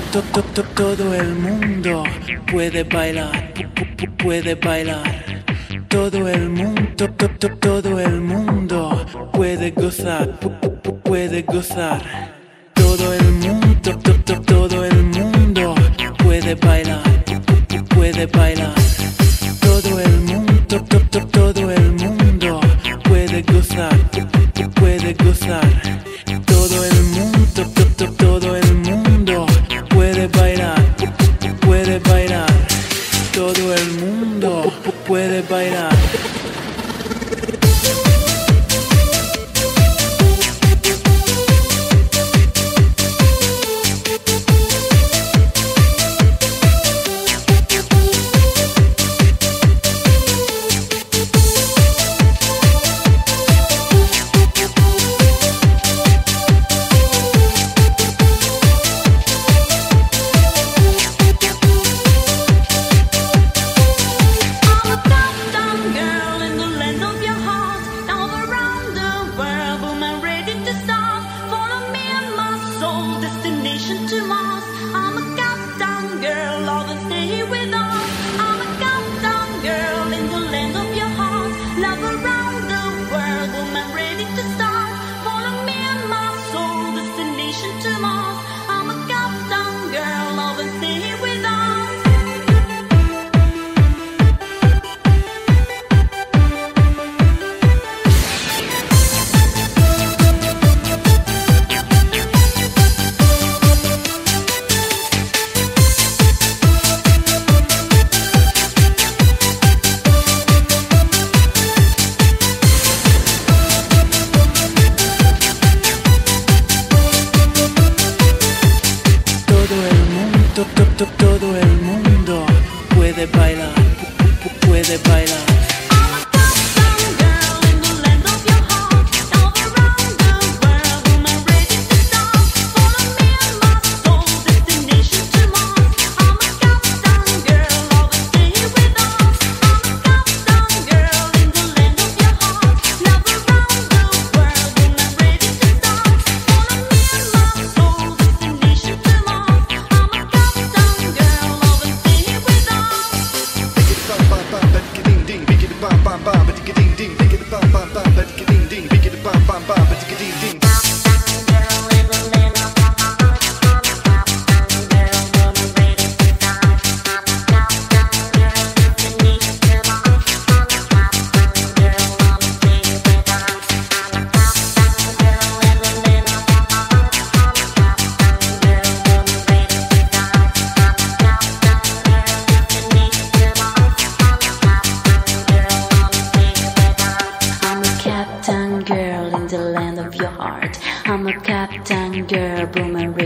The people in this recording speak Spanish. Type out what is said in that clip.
Todo el mundo puede bailar, puede bailar. Todo el mundo, todo el mundo puede gozar, puede gozar. Todo el mundo, todo el mundo puede bailar, puede bailar. Todo el mundo, todo el mundo puede gozar, puede gozar. Todo el mundo, todo el mundo puede bailar, puede bailar. Todo el mundo puede bailar. Todo el mundo puede bailar, puede bailar. Girl in the land of your heart. I'm a captain girl, boom and